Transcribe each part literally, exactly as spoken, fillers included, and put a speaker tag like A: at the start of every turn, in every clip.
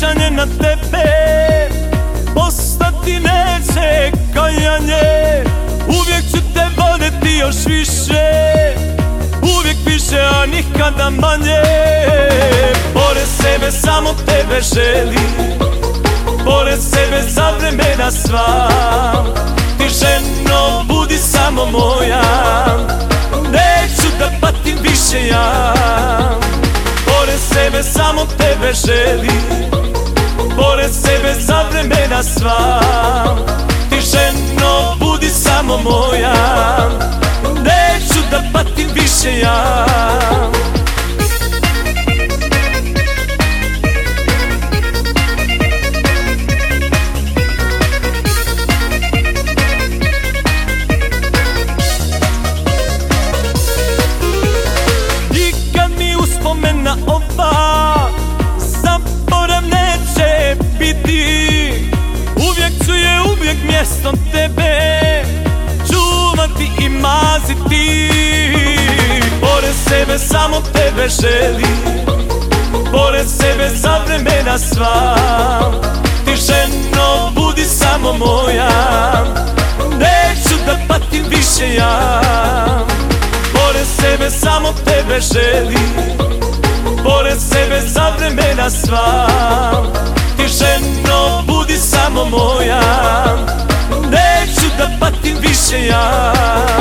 A: sjećanje na tebe postati neće kajanje. Uvijek ću te voljeti još više, uvijek više, a nikada manje. Pored sebe samo tebe želim, pored sebe za vremena sva. Ti ženo budi samo moja, neću da patim više ja. Pored sebe samo tebe želim, pored sebe za vremena sva. Ti ženo budi samo moja, neću da patim više ja. Uspomena ova zaborav neće biti, uvijek ću je uvijek mjestom tebe čuvati i maziti. Pored sebe samo tebe želim, pored sebe za vremena sva. Ti ženo budi samo moja, neću da patim više ja. Pored sebe samo tebe želim, pored sebe za vremena sva. Ti ženo budi samo moja, neću da patim više ja.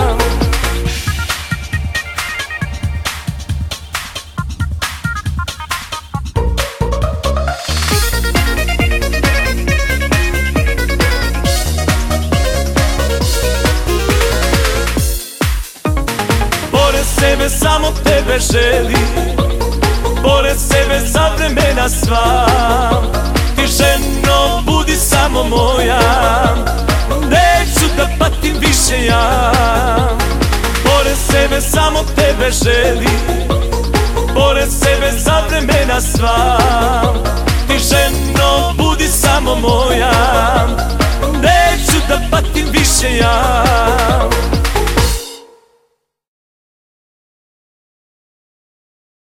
A: Pored sebe samo tebe želim, pored sebe za vremena sva. Ti ženo budi samo moja, neću da patim više ja. Pored sebe samo tebe želim, pored sebe za vremena sva. Ti ženo budi samo moja, neću da patim više ja.